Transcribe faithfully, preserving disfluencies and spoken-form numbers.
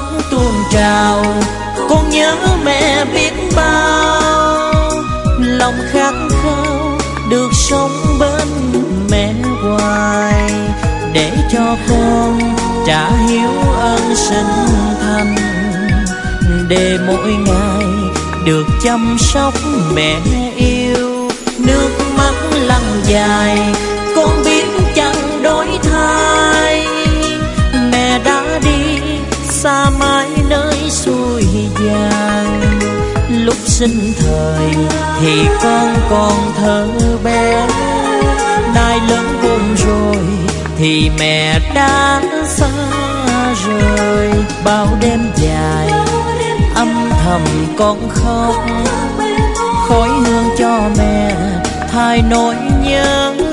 tuôn trào. Con nhớ mẹ biết bao, lòng khát khao được sống bên mẹ hoài, để cho con trả hiếu ơn sinh thành, để mỗi ngày được chăm sóc mẹ yêu. Nước mắt lăn dài, con biết chẳng đổi thay, mẹ đã đi xa mãi nơi xuôi vàng. Lúc sinh thời thì con còn thơ bé, nay lớn khôn rồi thì mẹ đã xa rời. Bao đêm dài âm thầm con khóc, khói hương cho mẹ thay nỗi nhớ